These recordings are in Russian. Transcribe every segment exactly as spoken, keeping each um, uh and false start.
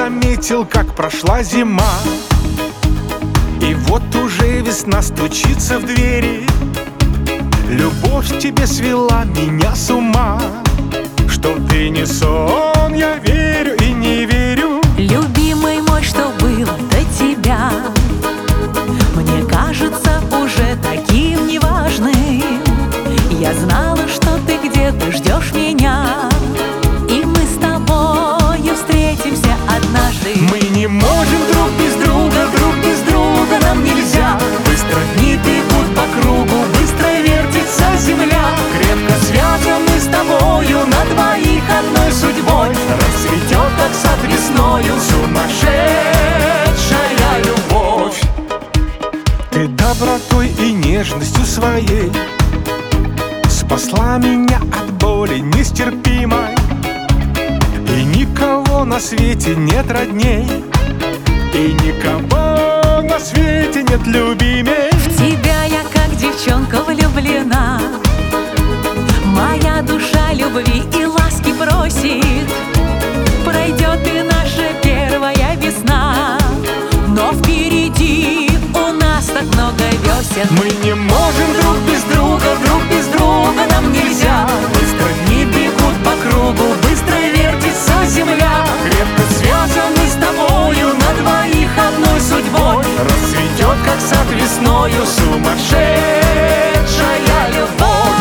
заметил, как прошла зима. И вот уже весна стучится в двери. Любовь к тебе свела меня с ума. Что ты не сон, я верю и не верю. Любимый мой, что было до тебя, мне кажется уже таким неважным. Я знала, что ты где-то ждешь меня, и мы с тобою встретимся однажды. Мы не можем друг без друга, друг без друга нам нельзя. Быстро дни бегут по кругу, быстро вертится земля. Крепко связаны с тобою на двоих одной судьбой. Расцветет, как сад весною, сумасшедшая любовь. Ты добротой и нежностью своей спасла меня от боли нестерпимой. И никого на свете нет родней, и никого на свете нет любимей. В тебя я как девчонка влюблена. Моя душа любви и ласки просит. Пройдет и наша первая весна, но впереди у нас так много весен. Мы не можем друг без друга, друг без друга нам нельзя. Быстро дни бегут по кругу, быстро вертится земля. Крепко связаны с тобою на двоих одной судьбой. Расцветет, как сад весною, сумасшедшая любовь.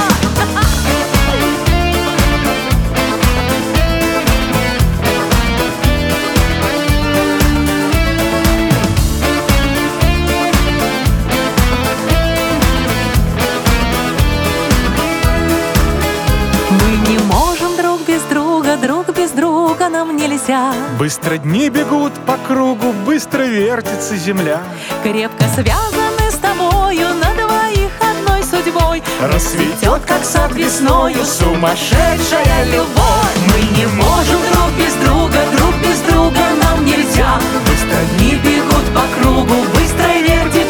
Друг без друга нам нельзя. Быстро дни бегут по кругу, быстро вертится земля. Крепко связаны с тобою на двоих одной судьбой. Расцветет, как сад весною, сумасшедшая любовь. Мы не можем друг без друга, друг без друга нам нельзя. Быстро дни бегут по кругу, быстро вертится